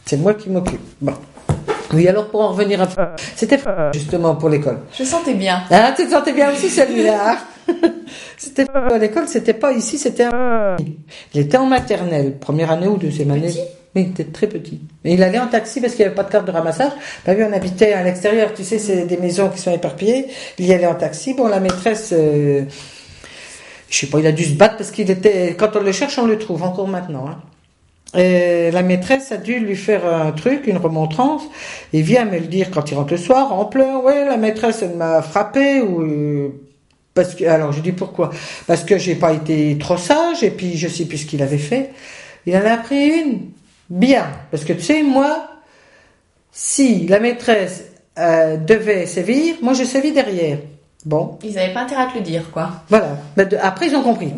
C'est moi qui m'occupe. Bon. Oui, alors pour en revenir à... C'était justement pour l'école. Je sentais bien. Ah, tu te sentais bien aussi celui-là. C'était à l'école, c'était pas ici, c'était il était en maternelle, première année ou deuxième année. Petit? Oui, il était très petit. Et il allait en taxi parce qu'il n'y avait pas de carte de ramassage. Bah oui, on habitait à l'extérieur, tu sais, c'est des maisons qui sont éparpillées. Il y allait en taxi. Bon, la maîtresse, je sais pas, il a dû se battre parce qu'il était, quand on le cherche, on le trouve encore maintenant, hein. Et la maîtresse a dû lui faire un truc, une remontrance. Il vient me le dire quand il rentre le soir, en pleurs. Ouais, la maîtresse, elle m'a frappé ou parce que, alors je dis pourquoi? Parce que j'ai pas été trop sage et puis je sais plus ce qu'il avait fait. Il en a pris une bien, parce que tu sais, moi, si la maîtresse devait sévir, moi je sévis derrière. Bon. Ils n'avaient pas intérêt à te le dire, quoi. Voilà. Après ils ont compris.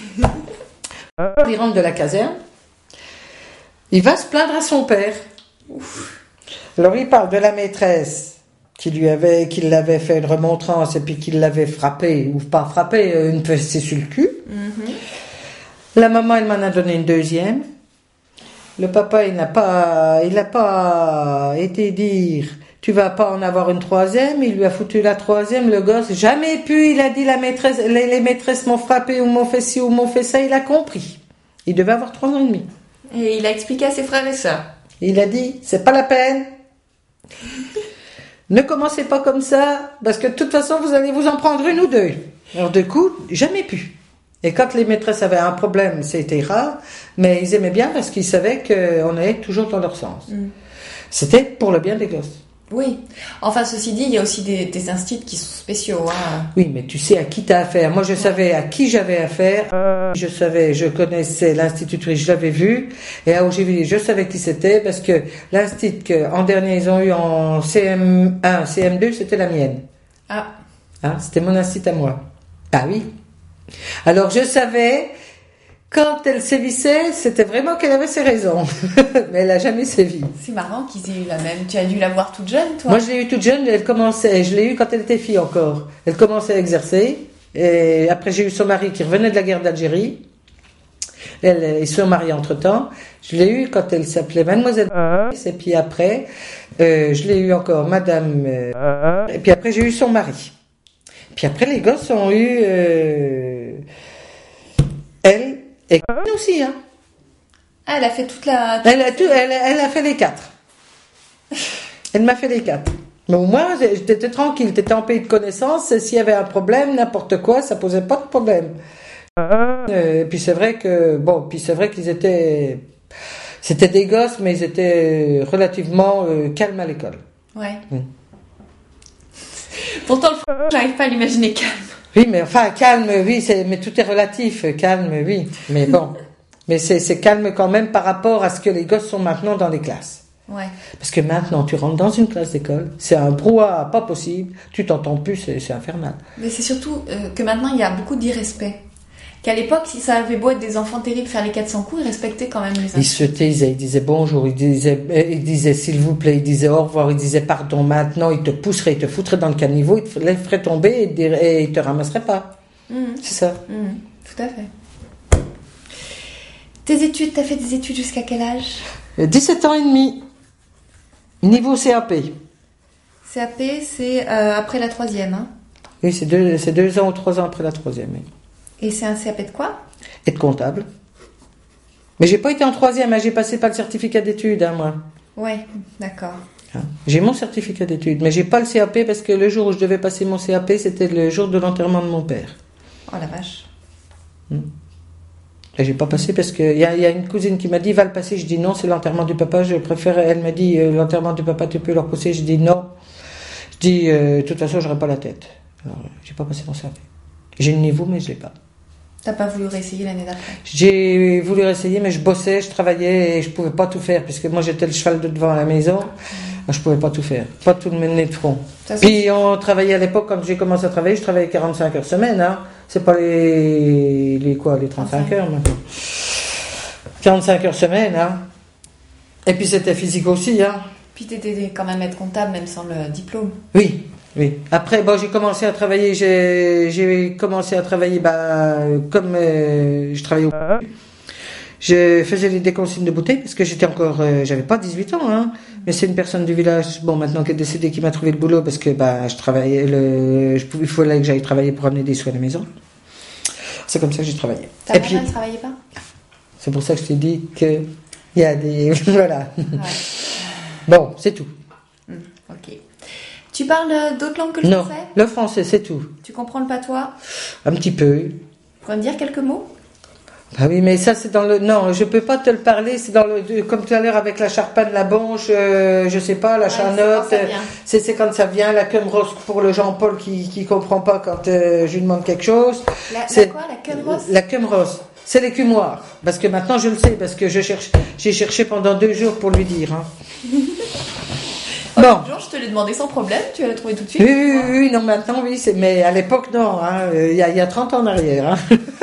Il rentre de la caserne. Il va se plaindre à son père. Ouf. Alors il parle de la maîtresse qui l'avait fait une remontrance et puis qui l'avait frappé, ou pas frappé, une fessée sur le cul. Mm-hmm. La maman, elle m'en a donné une deuxième. Le papa, il n'a pas été dire, tu vas pas en avoir une troisième. Il lui a foutu la troisième. Le gosse, jamais pu, il a dit la maîtresse, les maîtresses m'ont frappé ou m'ont fait ci ou m'ont fait ça. Il a compris. Il devait avoir 3 ans et demi. Et il a expliqué à ses frères et sœurs. Il a dit, c'est pas la peine. Ne commencez pas comme ça, parce que de toute façon, vous allez vous en prendre une ou deux. Alors, du coup, jamais pu. Et quand les maîtresses avaient un problème, c'était rare, mais ils aimaient bien parce qu'ils savaient qu'on allait toujours dans leur sens. Mm. C'était pour le bien des gosses. Oui. Enfin, ceci dit, il y a aussi des instituts qui sont spéciaux. Hein. Oui, mais tu sais à qui t'as affaire. Moi, je savais à qui j'avais affaire. Je connaissais l'institutrice, je l'avais vue. Et à Ogilvy, je savais qui c'était parce que l'institut qu'en dernier, ils ont eu en CM1, CM2, c'était la mienne. Ah. Hein, c'était mon institut à moi. Ah oui. Alors, je savais... Quand elle sévissait, c'était vraiment qu'elle avait ses raisons. Mais elle n'a jamais sévi. C'est marrant qu'ils aient eu la même. Tu as dû la voir toute jeune, toi? Moi, je l'ai eu toute jeune. Je l'ai eu quand elle était fille encore. Elle commençait à exercer. Et après, j'ai eu son mari qui revenait de la guerre d'Algérie. Ils se sont mariés entre-temps. Je l'ai eu quand elle s'appelait Mademoiselle. Et puis après, je l'ai eu encore Madame. Et puis après, j'ai eu son mari. Puis après, les gosses ont eu elle. Et aussi, hein. Ah, elle a fait toute la... Elle a fait les 4. Elle m'a fait les 4. Mais au moins, j'étais tranquille. T'étais en pays de connaissance. S'il y avait un problème, n'importe quoi, ça posait pas de problème. Puis c'est vrai qu'ils étaient... C'était des gosses, mais ils étaient relativement calmes à l'école. Ouais. Pourtant, j'arrive pas à l'imaginer calme. Oui, mais enfin, calme, oui, mais tout est relatif. Calme, oui. Mais bon. Mais c'est calme quand même par rapport à ce que les gosses sont maintenant dans les classes. Ouais. Parce que maintenant, tu rentres dans une classe d'école, c'est un brouhaha pas possible, tu t'entends plus, c'est infernal. Mais c'est surtout que maintenant, il y a beaucoup d'irrespect. Qu'à l'époque, si ça avait beau être des enfants terribles, faire les 400 coups, ils respectaient quand même les enfants. Ils se taisaient, ils disaient bonjour, ils disaient s'il vous plaît, ils disaient au revoir, ils disaient pardon. Maintenant, ils te pousseraient, ils te foutraient dans le caniveau, ils te laisseraient tomber et ils te ramasseraient pas. C'est ça. Tout à fait. Tes études, t'as fait des études jusqu'à quel âge? 17 ans et demi. Niveau CAP. CAP, c'est après la 3e, hein? Oui, c'est 2 ans ou 3 ans après la 3e. Oui. Et c'est un CAP de quoi? Être comptable. Mais j'ai pas été en 3e, hein, j'ai passé pas le certificat d'études, hein, moi. Ouais, d'accord. J'ai mon certificat d'études, mais j'ai pas le CAP parce que le jour où je devais passer mon CAP, c'était le jour de l'enterrement de mon père. Oh la vache. Et j'ai pas passé parce que y a une cousine qui m'a dit va le passer, je dis non, c'est l'enterrement du papa, je préfère. Elle m'a dit l'enterrement du papa tu peux le repousser, je dis non. Je dis de toute façon j'aurais pas la tête. Alors j'ai pas passé mon CAP. J'ai le niveau mais je l'ai pas. T'as pas voulu réessayer l'année d'après? J'ai voulu réessayer, mais je bossais, je travaillais et je pouvais pas tout faire, puisque moi j'étais le cheval de devant à la maison. Je pouvais pas tout faire, pas tout mener de front. Puis on travaillait à l'époque, quand j'ai commencé à travailler, je travaillais 45 heures semaine, hein. C'est pas les 35 heures maintenant. 45 heures semaine, hein. Et puis c'était physique aussi, hein. Puis t'étais quand même être comptable, même sans le diplôme. Oui. Après, j'ai commencé à travailler. J'ai commencé à travailler, comme je travaillais au. Je faisais les déconsignes de bouteilles parce que j'étais encore, j'avais pas 18 ans, hein. Mais c'est une personne du village, bon, maintenant qui est décédée, qui m'a trouvé le boulot parce que, je travaillais, il fallait que j'aille travailler pour amener des sous à la maison. C'est comme ça que j'ai travaillé. Ta mère, elle ne travaillait pas? C'est pour ça que je t'ai dit que il y a des, voilà. Ouais. Bon, c'est tout. Ok. Tu parles d'autres langues que le Non, français? le français, c'est tout. Tu comprends le patois? Un petit peu. Tu pourrais me dire quelques mots? Ah oui, mais ça c'est dans le... Non, je peux pas te le parler, c'est dans le... Comme tout à l'heure avec la charpane, la bonche, je sais pas, la charnotte, c'est quand ça vient, la queumrosse pour le Jean-Paul qui comprend pas quand je lui demande quelque chose. La quoi, la queumrosse? La queumrosse, c'est l'écumoire. Parce que maintenant je le sais, parce que j'ai cherché pendant 2 jours pour lui dire. Hein. Bon. Jour, je te l'ai demandé sans problème, tu l'as trouvé tout de suite. Oui, non, maintenant oui, mais à l'époque non, hein, il y a 30 ans en arrière. Hein.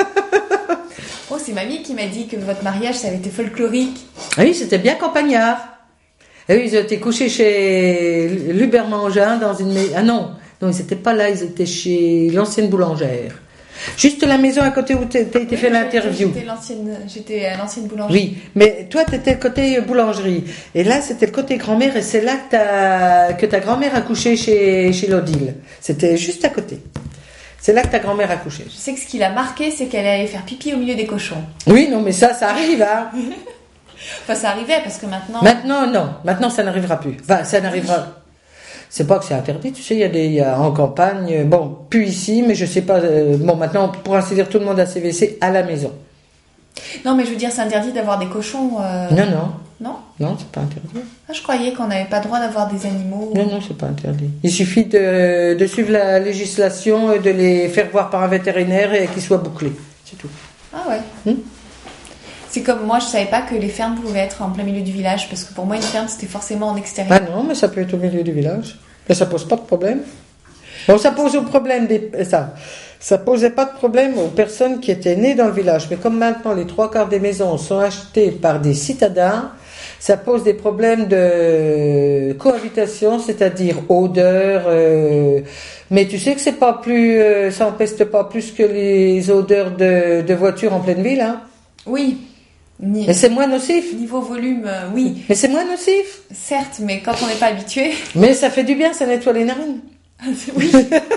Oh, c'est mamie qui m'a dit que votre mariage, ça avait été folklorique. Oui, c'était bien campagnard. Et oui, ils étaient couchés chez Lubert Mangin dans une... Ah non, ils n'étaient pas là, ils étaient chez l'ancienne boulangère. Juste la maison à côté où tu été fait l'interview. J'étais à l'ancienne boulangerie. Oui, mais toi, tu étais le côté boulangerie. Et là, c'était le côté grand-mère, et c'est là que ta grand-mère a couché chez l'Odile. C'était juste à côté. C'est là que ta grand-mère a couché. Je sais que ce qui l'a marqué, c'est qu'elle allait faire pipi au milieu des cochons. Oui, non, mais ça arrive, hein. Enfin, ça arrivait, parce que maintenant... Maintenant, non. Maintenant, ça n'arrivera plus. Enfin, ça n'arrivera... C'est pas que c'est interdit, tu sais, il y a en campagne, bon, plus ici, mais je sais pas, bon, maintenant, pour ainsi dire, tout le monde a ses WC à la maison. Non, mais je veux dire, c'est interdit d'avoir des cochons... Non. Non? Non, c'est pas interdit. Ah, je croyais qu'on n'avait pas le droit d'avoir des animaux... Non, c'est pas interdit. Il suffit de suivre la législation et de les faire voir par un vétérinaire et qu'ils soient bouclés, c'est tout. Ah ouais. C'est comme moi, je savais pas que les fermes pouvaient être en plein milieu du village, parce que pour moi, une ferme, c'était forcément en extérieur. Ah non, mais ça peut être au milieu du village. Mais ça pose pas de problème. Bon, ça pose au problème ça posait pas de problème aux personnes qui étaient nées dans le village. Mais comme maintenant, les 3/4 des maisons sont achetées par des citadins, ça pose des problèmes de cohabitation, c'est-à-dire odeur. Mais tu sais que c'est pas plus, ça empeste pas plus que les odeurs de voitures en pleine ville, hein. Oui. Mais c'est moins nocif. Niveau volume, oui. Mais c'est moins nocif. Certes, mais quand on n'est pas habitué. Mais ça fait du bien, ça nettoie les narines. Oui.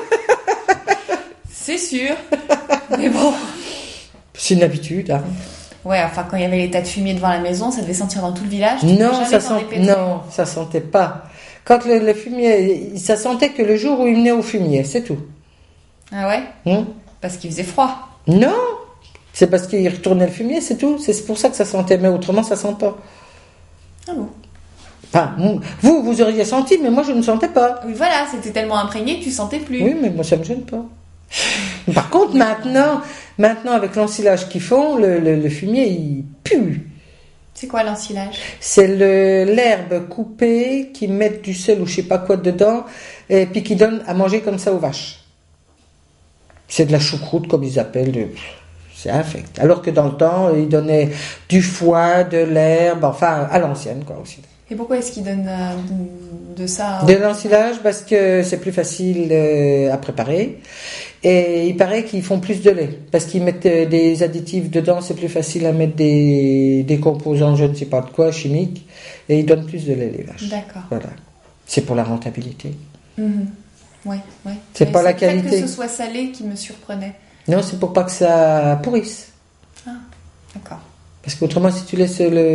C'est sûr. Mais bon. C'est une habitude, hein. Ouais, enfin, quand il y avait les tas de fumier devant la maison, ça devait sentir dans tout le village. Non, ça sentait pas. Quand le fumier, ça sentait que le jour où il venait au fumier, c'est tout. Ah ouais? Parce qu'il faisait froid. Non, c'est parce qu'il retournait le fumier, c'est tout. C'est pour ça que ça sentait, mais autrement, ça sent pas. Ah bon? Enfin, vous auriez senti, mais moi, je ne sentais pas. Oui, voilà, c'était tellement imprégné que tu sentais plus. Oui, mais moi, ça me gêne pas. Par contre, maintenant, avec l'ensilage qu'ils font, le fumier, il pue. C'est quoi l'ensilage? C'est l'herbe coupée qui mettent du sel ou je sais pas quoi dedans, et puis qui donne à manger comme ça aux vaches. C'est de la choucroute, comme ils appellent. C'est infect. Alors que dans le temps, ils donnaient du foin, de l'herbe, enfin, à l'ancienne, quoi, aussi. Et pourquoi est-ce qu'ils donnent de ça? De l'ensilage, parce que c'est plus facile à préparer. Et il paraît qu'ils font plus de lait. Parce qu'ils mettent des additifs dedans, c'est plus facile à mettre des composants, je ne sais pas de quoi, chimiques. Et ils donnent plus de lait, les vaches. D'accord. Voilà. C'est pour la rentabilité. Ouais. C'est pas la qualité. C'est que ce soit salé qui me surprenait. Non, c'est pour pas que ça pourrisse. Ah, d'accord. Parce qu'autrement, si tu laisses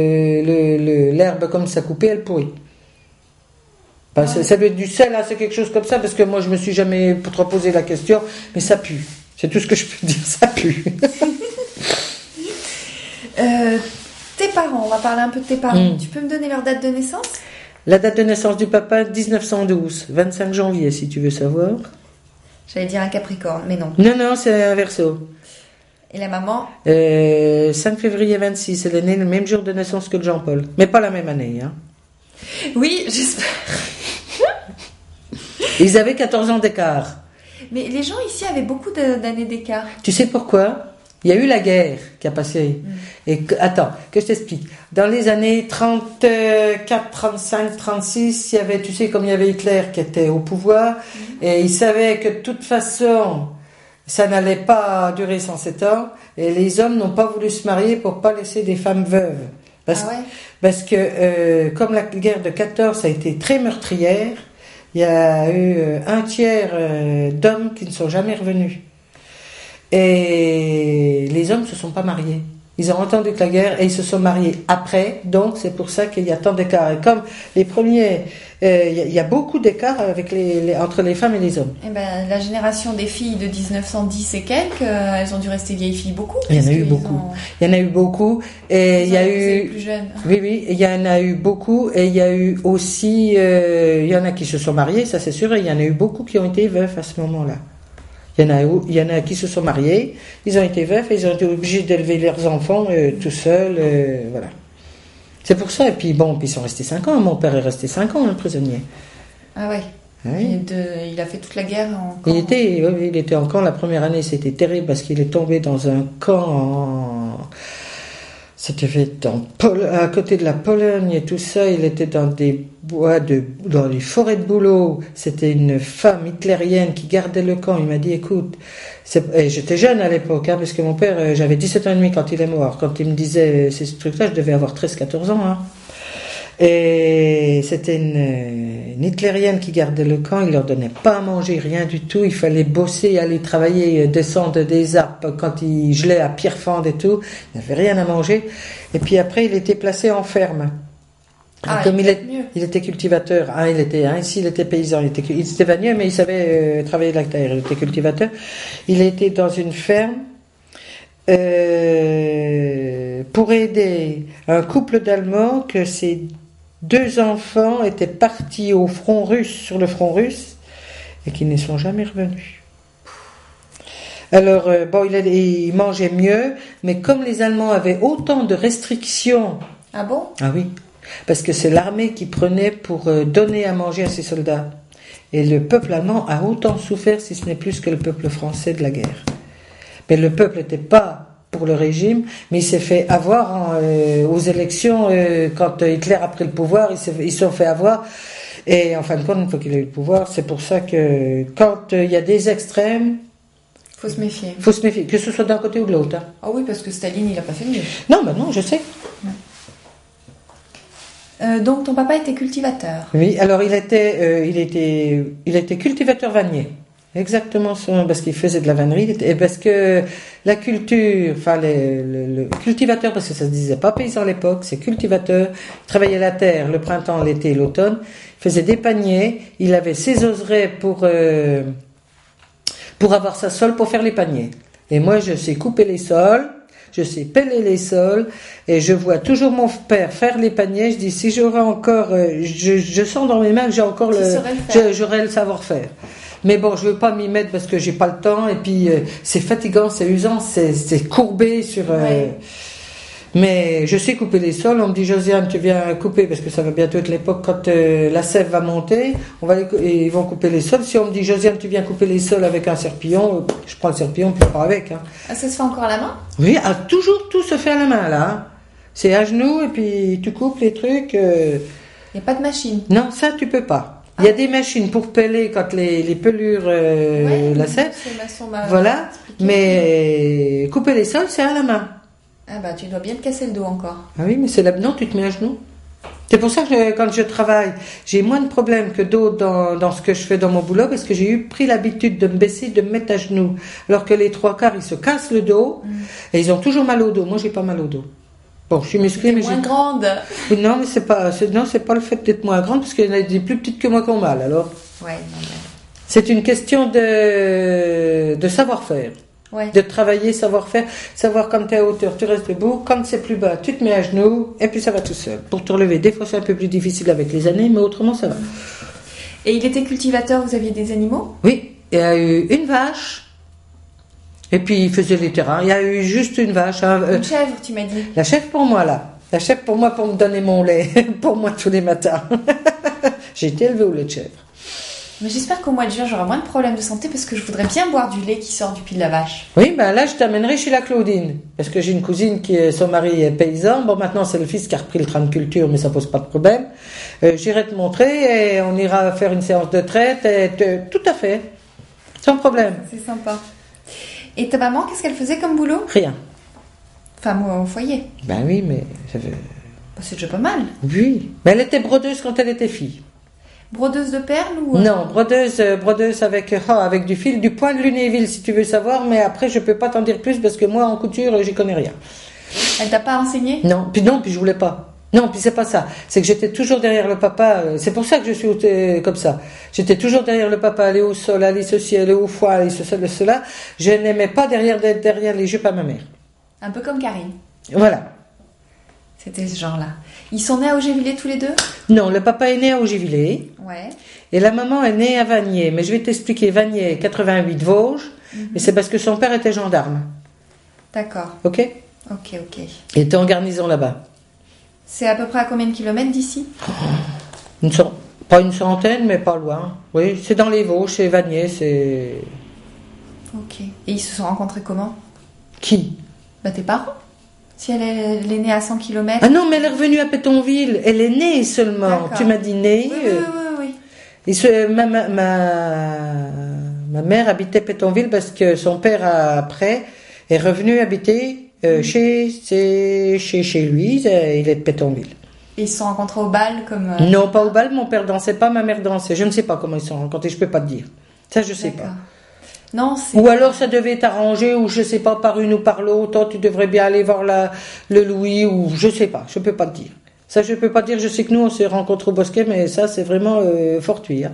l'herbe comme ça coupée, elle pourrit. Ben, ouais. Ça doit être du sel, hein, c'est quelque chose comme ça, parce que moi, je me suis jamais trop posé la question, mais ça pue. C'est tout ce que je peux dire, ça pue. Tes parents, on va parler un peu de tes parents. Tu peux me donner leur date de naissance? La date de naissance du papa, 1912, 25 janvier, si tu veux savoir. J'allais dire un Capricorne, mais non. Non, c'est un Verseau. Et la maman? 5 février 26, elle est née le même jour de naissance que le Jean-Paul. Mais pas la même année, hein. Oui, j'espère. Ils avaient 14 ans d'écart. Mais les gens ici avaient beaucoup d'années d'écart. Tu sais pourquoi? Il y a eu la guerre qui a passé. Et attends, que je t'explique. Dans les années 34, 35, 36, il y avait, tu sais, comme il y avait Hitler qui était au pouvoir, et il savait que de toute façon, ça n'allait pas durer 107 ans, et les hommes n'ont pas voulu se marier pour pas laisser des femmes veuves. Parce que comme la guerre de 14 a été très meurtrière, il y a eu un tiers d'hommes qui ne sont jamais revenus. Et les hommes ne se sont pas mariés. Ils ont entendu que la guerre et ils se sont mariés après, donc c'est pour ça qu'il y a tant d'écart. Et comme les premiers, il y a beaucoup d'écart avec entre les femmes et les hommes. Eh ben, la génération des filles de 1910 et quelques, elles ont dû rester vieilles filles beaucoup. Il y en a eu beaucoup. Il y en a eu beaucoup. Et il y a eu. Plus jeunes. Oui, il y en a eu beaucoup. Et il y a eu aussi, il y en a qui se sont mariés, ça c'est sûr. Et il y en a eu beaucoup qui ont été veufs à ce moment-là. Il y en a qui se sont mariés, ils ont été veufs et ils ont été obligés d'élever leurs enfants tout seuls, voilà. C'est pour ça, et puis bon, puis ils sont restés 5 ans, mon père est resté 5 ans, prisonnier. Ah ouais. Oui. Il a fait toute la guerre en camp. Il était en camp, la première année c'était terrible parce qu'il est tombé dans un camp C'était fait à côté de la Pologne et tout ça. Il était dans des bois dans les forêts de bouleau. C'était une femme hitlérienne qui gardait le camp. Il m'a dit, écoute, et j'étais jeune à l'époque, parce que mon père, j'avais 17 ans et demi quand il est mort. Quand il me disait ces trucs-là, je devais avoir 13-14 ans. Hein. Et c'était une hitlérienne qui gardait le camp. Il leur donnait pas à manger, rien du tout. Il fallait bosser, aller travailler, descendre des arbres quand il gelait à Pierrefonds et tout. Il n'avait rien à manger. Et puis après, il était placé en ferme. Comme il était cultivateur, ici il était paysan, il était vanier, mais il savait travailler la terre. Il était cultivateur. Il était dans une ferme pour aider un couple d'Allemands que ses 2 enfants étaient partis sur le front russe, et qui ne sont jamais revenus. Alors, il mangeait mieux, mais comme les Allemands avaient autant de restrictions... Ah bon ? Ah oui, parce que c'est l'armée qui prenait pour donner à manger à ses soldats. Et le peuple allemand a autant souffert, si ce n'est plus que le peuple français de la guerre. Mais le peuple n'était pas pour le régime, mais il s'est fait avoir aux élections, quand Hitler a pris le pouvoir, ils se sont fait avoir, et en fin de compte, une fois qu'il a eu le pouvoir, c'est pour ça que quand il y a des extrêmes, faut se méfier. Faut se méfier, que ce soit d'un côté ou de l'autre. Hein. Ah oui, parce que Staline, il a pas fait mieux. Non, non, je sais. Donc ton papa était cultivateur. Oui, alors il était cultivateur vannier. Exactement, parce qu'il faisait de la vannerie, et parce que la culture, enfin le cultivateur, parce que ça se disait pas paysan à l'époque, c'est cultivateur, il travaillait la terre le printemps, l'été et l'automne, il faisait des paniers, il avait ses oserets pour avoir sa sole pour faire les paniers. Et moi je sais couper les sols, je sais peler les sols, et je vois toujours mon père faire les paniers, je dis si j'aurais encore, je sens dans mes mains que j'ai encore j'aurais le savoir-faire. Mais bon, je veux pas m'y mettre parce que j'ai pas le temps, et puis c'est fatigant, c'est usant, c'est courbé sur. Mais je sais couper les sols. On me dit, Josiane, tu viens couper, parce que ça va bientôt être l'époque quand la sève va monter. Ils vont couper les sols. Si on me dit, Josiane, tu viens couper les sols avec un serpillon, je prends le serpillon, puis je pars avec. Hein. Ah, ça se fait encore à la main ? Oui, toujours tout se fait à la main là. Hein. C'est à genoux et puis tu coupes les trucs. Il n'y a pas de machine ? Non, ça tu peux pas. Il y a des machines pour peler quand les pelures la sève. Voilà. Mais couper les sols, c'est à la main. Ah bah tu dois bien te casser le dos encore. Ah oui, mais non, tu te mets à genoux. C'est pour ça que quand je travaille, j'ai moins de problèmes que d'autres dans ce que je fais dans mon boulot, parce que j'ai pris l'habitude de me baisser, de me mettre à genoux. Alors que les 3/4, ils se cassent le dos et ils ont toujours mal au dos. Moi, j'ai pas mal au dos. Bon, je suis musclée, mais moins grande. Non, mais c'est pas le fait d'être moins grande, parce qu'il y en a des plus petites que moi qui ont mal. Alors. Ouais. Non. C'est une question de savoir-faire. Ouais. De travailler, savoir-faire, savoir quand tu es à hauteur, tu restes debout, quand c'est plus bas, tu te mets à genoux, et puis ça va tout seul. Pour te relever, des fois c'est un peu plus difficile avec les années, mais autrement ça va. Et il était cultivateur, vous aviez des animaux ? Oui, il y a eu une vache, et puis il faisait les terrains, il y a eu juste une vache. Une chèvre, tu m'as dit. La chèvre pour moi là, la chèvre pour moi pour me donner mon lait, pour moi tous les matins. J'ai été élevée au lait de chèvre. Mais j'espère qu'au mois de juin, j'aurai moins de problèmes de santé, parce que je voudrais bien boire du lait qui sort du pied de la vache. Oui, ben là, je t'amènerai chez la Claudine. Parce que j'ai une cousine son mari est paysan. Bon, maintenant, c'est le fils qui a repris le train de culture, mais ça pose pas de problème. J'irai te montrer et on ira faire une séance de traite. Tout à fait. Sans problème. C'est sympa. Et ta maman, qu'est-ce qu'elle faisait comme boulot? Rien. Femme au foyer. Ben oui, mais ça fait... Bah, c'est déjà pas mal. Oui. Mais elle était brodeuse quand elle était fille. Brodeuse de perles ou... Non, brodeuse avec du fil, du point de Lunéville, si tu veux savoir, mais après, je peux pas t'en dire plus parce que moi, en couture, j'y connais rien. Elle t'a pas enseigné? Non, puis je voulais pas. Non, puis c'est pas ça. C'est que j'étais toujours derrière le papa. C'est pour ça que je suis comme ça. J'étais toujours derrière le papa, aller au sol, aller ceci, aller au foie, aller cela. Je n'aimais pas d'être derrière les jupes à ma mère. Un peu comme Karine. Voilà. C'était ce genre-là. Ils sont nés à Augervillers tous les deux? Non, le papa est né à Augervillers. Ouais. Et la maman est née à Vanier. Mais je vais t'expliquer. Vanier, 88 Vosges. Et c'est parce que son père était gendarme. D'accord. Ok? Ok. Il était en garnison là-bas. C'est à peu près à combien de kilomètres d'ici? Pas une centaine, mais pas loin. Oui, c'est dans les Vosges, c'est Vanier, c'est... Ok. Et ils se sont rencontrés comment? Qui? Bah tes parents. Si elle est née à 100 km. Ah non, mais elle est revenue à Pétonville. Elle est née seulement. D'accord. Tu m'as dit née. Oui. Et ma mère habitait Pétonville parce que son père, après, est revenu habiter chez lui. Il est de Pétonville. Et ils se sont rencontrés au bal comme... Non, pas au bal. Mon père dansait pas, ma mère dansait. Je ne sais pas comment ils se sont rencontrés. Je peux pas te dire. Ça, je sais pas. Non, ou alors ça devait être arrangé, ou je sais pas, par une ou par l'autre. Oh, tu devrais bien aller voir le Louis, ou je sais pas. Je peux pas te dire. Ça, je peux pas te dire. Je sais que nous, on s'est rencontrés au Bosquet, mais ça, c'est vraiment fortuit. Hein.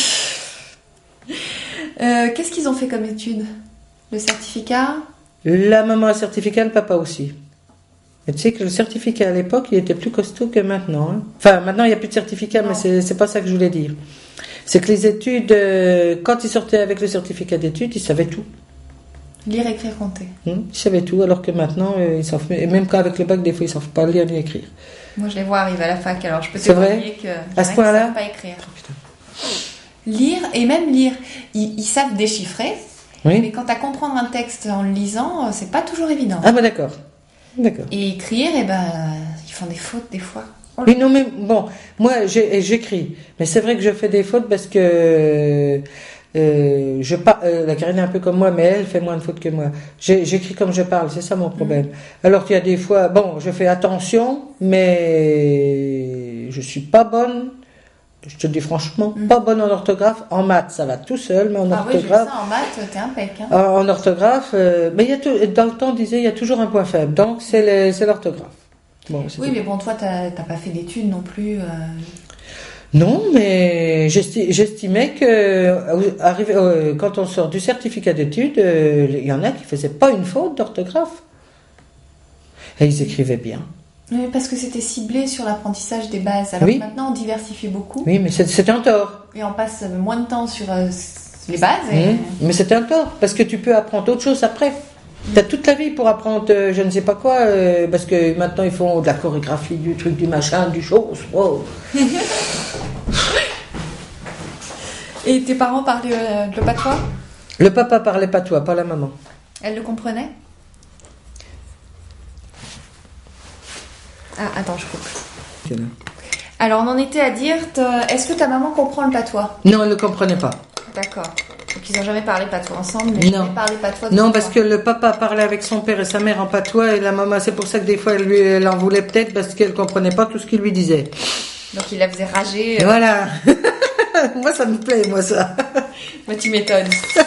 Qu'est-ce qu'ils ont fait comme études? Le certificat? La maman a un certificat, le papa aussi. Et tu sais que le certificat à l'époque, il était plus costaud que maintenant. Hein. Enfin, maintenant, il n'y a plus de certificat, non. Mais c'est pas ça que je voulais dire. C'est que les études, quand ils sortaient avec le certificat d'études, ils savaient tout. Lire, écrire, compter. Ils savaient tout, alors que maintenant, ils savent... Et même qu'avec le bac, des fois, ils ne savent pas lire ni écrire. Moi, je les vois arriver à la fac, alors je peux témoigner que... À ce point-là? Ils ne savent pas écrire. Lire, et même lire. Ils savent déchiffrer, oui. Mais quand à comprendre un texte en le lisant, c'est pas toujours évident. Ah bah d'accord. Et écrire, ils font des fautes des fois. Oui, non, mais bon, moi j'écris, mais c'est vrai que je fais des fautes parce que la Karine est un peu comme moi, mais elle fait moins de fautes que moi. J'écris comme je parle, c'est ça mon problème. Alors qu'il y a des fois, bon, je fais attention, mais je suis pas bonne. Je te dis franchement, pas bonne en orthographe. En maths, ça va tout seul, mais en orthographe. Oui, j'ai vu ça, en maths, t'es impec. Hein. En orthographe, mais dans le temps, on disait, il y a toujours un point faible, donc c'est l'orthographe. Bon, oui, mais bon, toi, t'as pas fait d'études non plus. Non, mais j'estimais que quand on sort du certificat d'études, il y en a qui faisaient pas une faute d'orthographe. Et ils écrivaient bien. Oui, parce que c'était ciblé sur l'apprentissage des bases. Alors que maintenant, on diversifie beaucoup. Oui, mais c'est un tort. Et on passe moins de temps sur les bases. Mais c'est un tort, parce que tu peux apprendre autre chose après. Tu as toute la vie pour apprendre je ne sais pas quoi, parce que maintenant ils font de la chorégraphie, du truc, du machin, du chose. Wow. Et tes parents parlaient le patois? Le papa parlait patois, pas la maman. Elle le comprenait? Ah, attends, je coupe. Alors, on en était à dire, est-ce que ta maman comprend le patois? Non, elle ne le comprenait pas. D'accord. Donc, ils n'ont jamais parlé patois ensemble, mais jamais parlé patois. Non, parce que le papa parlait avec son père et sa mère en patois, et la maman, c'est pour ça que des fois, elle en voulait peut-être, parce qu'elle ne comprenait pas tout ce qu'il lui disait. Donc, il la faisait rager. Voilà. Moi, ça me plaît, moi, ça. Moi, tu m'étonnes.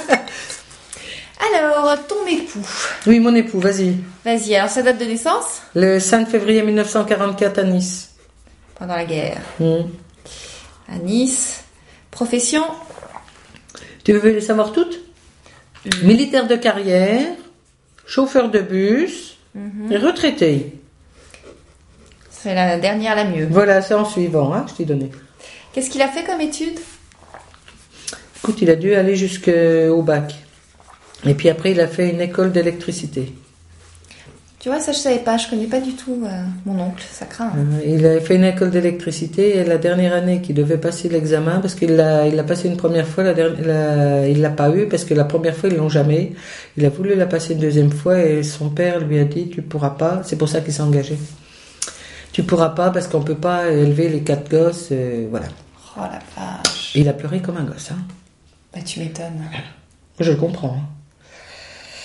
Alors, ton époux. Oui, mon époux, vas-y. Vas-y, alors sa date de naissance? Le 5 février 1944 à Nice. Pendant la guerre. À Nice. Profession? Tu veux les savoir toutes? Militaire de carrière, chauffeur de bus, et retraité. C'est la dernière, la mieux. Voilà, c'est en suivant, je t'ai donné. Qu'est-ce qu'il a fait comme étude? Écoute, il a dû aller jusqu'au bac. Et puis après, il a fait une école d'électricité. Tu vois, ça je savais pas, je connais pas du tout mon oncle, ça craint. Il a fait une école d'électricité et la dernière année qu'il devait passer l'examen, parce qu'il l'a passé une première fois, il l'a pas eu parce que la première fois ils l'ont jamais. Il a voulu la passer une deuxième fois et son père lui a dit tu pourras pas, c'est pour ça qu'il s'est engagé. Tu pourras pas parce qu'on peut pas élever les 4 gosses, voilà. Oh la vache. Et il a pleuré comme un gosse. Bah tu m'étonnes. Je le comprends.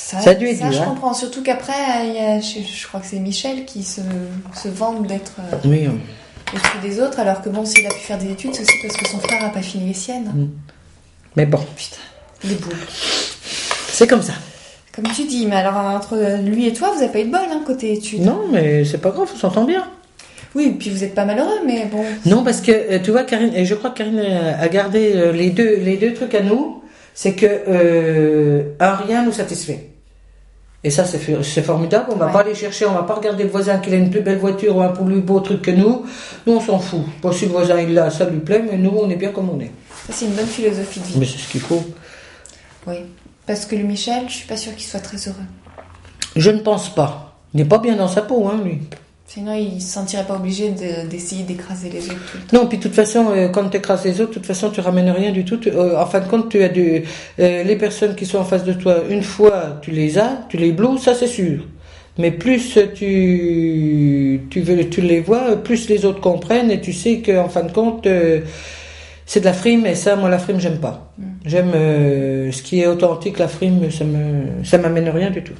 Ça a dû être ça, dur, je hein. comprends. Surtout qu'après, je crois que c'est Michel qui se vante d'être Oui. au-dessus des autres, alors que bon, s'il a pu faire des études, c'est aussi parce que son frère a pas fini les siennes. Mais bon, Putain, les boules. c'est comme ça. Comme tu dis, mais alors entre lui et toi, vous avez pas eu de bol, hein, côté études. Non, mais c'est pas grave, on s'entend bien. Oui, et puis vous êt pas malheureux, mais bon. Non, parce que tu vois, Karine, et je crois que Karine a gardé les deux trucs à nous, c'est que rien nous satisfait. Et ça, c'est formidable. On va pas aller chercher, on va pas regarder le voisin qui a une plus belle voiture ou un plus beau truc que nous. Nous, on s'en fout. Bon, si le voisin il l'a, ça lui plaît, mais nous, on est bien comme on est. Ça, c'est une bonne philosophie de vie. Mais c'est ce qu'il faut. Oui, parce que le Michel, je suis pas sûre qu'il soit très heureux. Je ne pense pas. Il n'est pas bien dans sa peau, hein, lui. Sinon, il se sentirait pas obligé d'essayer d'écraser les autres tout le temps. Non, puis de toute façon, quand tu écrases les autres, de toute façon, tu ramènes rien du tout. En fin de compte, tu as les personnes qui sont en face de toi, une fois tu les bloues, ça c'est sûr. Mais plus tu les vois, plus les autres comprennent et tu sais qu'en fin de compte, c'est de la frime et ça, moi, la frime, j'aime pas. J'aime ce qui est authentique, la frime, ça m'amène rien du tout.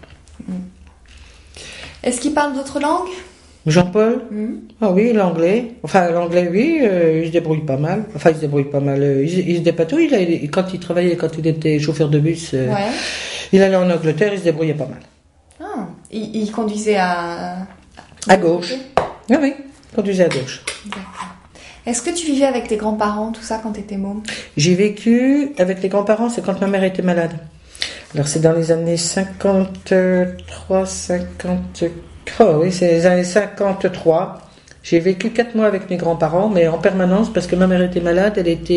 Est-ce qu'il parle d'autres langues ? Jean-Paul? Ah oui, l'anglais. Enfin, l'anglais, oui, il se débrouille pas mal. Enfin, il se débrouille pas mal. Il se dépatouille. Quand il travaillait, quand il était chauffeur de bus, il allait en Angleterre, il se débrouillait pas mal. Ah, il conduisait à gauche. Oui, oui, il conduisait à gauche. D'accord. Est-ce que tu vivais avec tes grands-parents, tout ça, quand tu étais môme ? J'ai vécu avec les grands-parents, c'est quand ma mère était malade. Alors, c'est dans les années 53, 50... Oh oui, c'est les années 53. J'ai vécu 4 mois avec mes grands-parents, mais en permanence, parce que ma mère était malade,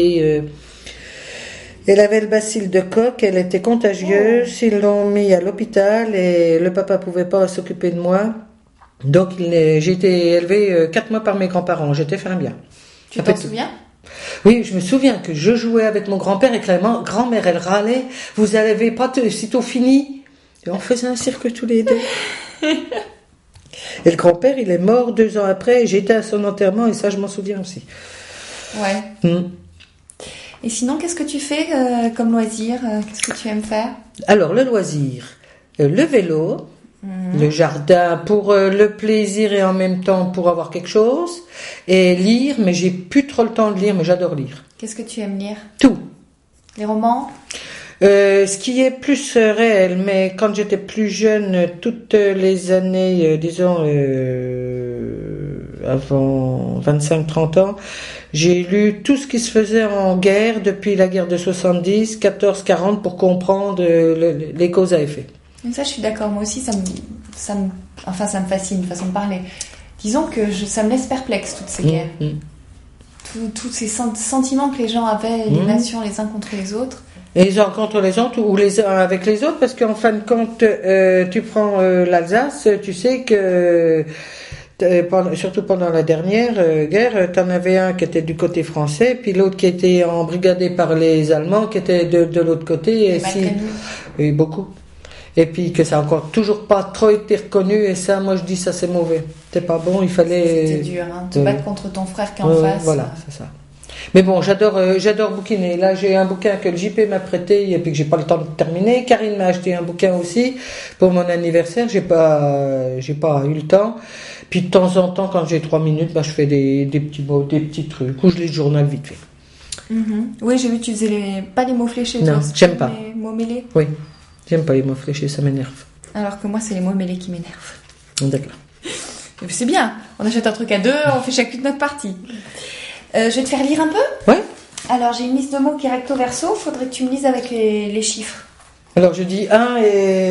elle avait le bacille de Koch, elle était contagieuse, ils l'ont mis à l'hôpital et le papa pouvait pas s'occuper de moi. Donc j'ai été élevée 4 mois par mes grands-parents, j'étais fin bien. Tu t'en souviens ? Oui, je me souviens que je jouais avec mon grand-père et que la grand-mère, elle râlait. Vous n'avez pas sitôt fini. Et on faisait un cirque tous les deux. Et le grand-père, il est mort 2 ans après, et j'étais à son enterrement, et ça, je m'en souviens aussi. Ouais. Et sinon, qu'est-ce que tu fais comme loisir ? Qu'est-ce que tu aimes faire ? Alors, le loisir, le vélo, le jardin pour le plaisir et en même temps pour avoir quelque chose, et lire, mais j'ai plus trop le temps de lire, mais j'adore lire. Qu'est-ce que tu aimes lire ? Tout. Les romans ? Ce qui est plus réel, mais quand j'étais plus jeune, toutes les années, disons, avant 25-30 ans, j'ai lu tout ce qui se faisait en guerre depuis la guerre de 70, 14-40 pour comprendre les causes à effet. Mais ça, je suis d'accord. Moi aussi, ça me fascine, façon de parler. Disons que ça me laisse perplexe, toutes ces guerres. Tous ces sentiments que les gens avaient, les nations les uns contre les autres. Et les uns contre les autres ou les uns avec les autres, parce qu'en fin de compte, tu prends l'Alsace, tu sais que surtout pendant la dernière guerre, t'en avais un qui était du côté français, puis l'autre qui était embrigadé par les Allemands, qui était de l'autre côté. Et beaucoup. Et puis que ça a encore toujours pas trop été reconnu, et ça, moi je dis ça c'est mauvais. C'est pas bon, il fallait... C'était dur, hein, te battre contre ton frère qui est en face. Voilà, c'est ça. Mais bon, j'adore bouquiner. Là, j'ai un bouquin que le JP m'a prêté et puis que j'ai pas le temps de terminer. Karine m'a acheté un bouquin aussi pour mon anniversaire. J'ai pas eu le temps. Puis de temps en temps, quand j'ai 3 minutes, je fais des petits mots, des petits trucs. Ou je lis le journal vite fait. Oui, j'ai vu que tu faisais pas les mots fléchés. Non, j'aime pas. Les mots mêlés. Oui, j'aime pas les mots fléchés, ça m'énerve. Alors que moi, c'est les mots mêlés qui m'énervent. D'accord. C'est bien. On achète un truc à 2, on fait chacune notre partie. Je vais te faire lire un peu. Ouais. Alors, j'ai une liste de mots qui est recto verso. Faudrait que tu me lises avec les chiffres. Alors, je dis 1 et...